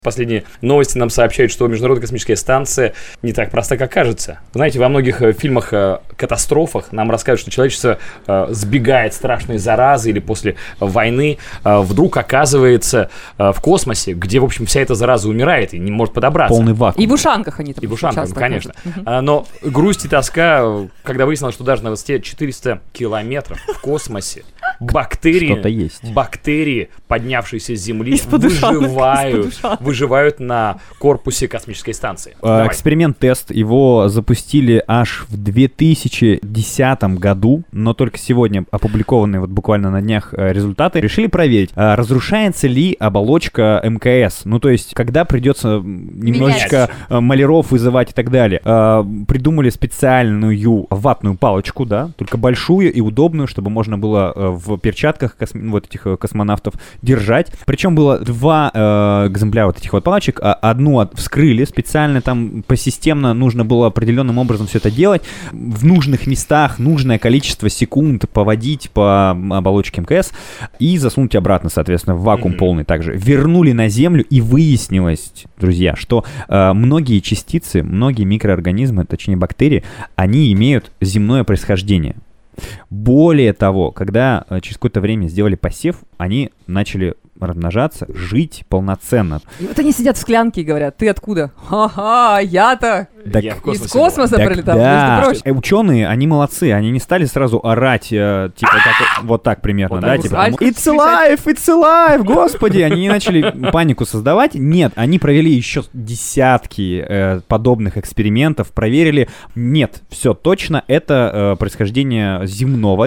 Последние новости нам сообщают, что Международная космическая станция не так проста, как кажется. Знаете, во многих фильмах катастрофах нам рассказывают, что человечество сбегает страшной заразы или после войны вдруг оказывается в космосе, где, в общем, вся эта зараза умирает и не может подобраться. Полный вакуум. И в ушанках они там. И в ушанках, конечно. Но грусть и тоска, когда выяснилось, что даже на высоте 400 километров в космосе бактерии, поднявшиеся с Земли, выживают на корпусе космической станции. Эксперимент-тест, его запустили аж в 2010 году, но только сегодня опубликованные вот буквально на днях результаты решили проверить, разрушается ли оболочка МКС. Ну, то есть, когда придется немножечко маляров вызывать и так далее. Придумали специальную ватную палочку, да, только большую и удобную, чтобы можно было в перчатках вот этих космонавтов держать. Причем было два экземпляра вот этих вот палочек. Одну вскрыли специально, там посистемно нужно было определенным образом все это делать. В нужных местах нужное количество секунд поводить по оболочке МКС и засунуть обратно, соответственно, в вакуум полный также. Вернули на Землю, и выяснилось, друзья, что многие частицы, многие микроорганизмы, точнее бактерии, они имеют земное происхождение. Более того, когда через какое-то время сделали посев, они начали размножаться, жить полноценно. И вот они сидят в склянке и говорят: ты откуда? Ха-ха, я-то из космоса прилетал, между прочим. Ученые, они молодцы, они не стали сразу орать, типа, как, вот так примерно, вот да, типа, it's alive, господи, они не начали панику создавать, нет, они провели еще десятки подобных экспериментов, проверили, нет, все точно, это происхождение земного.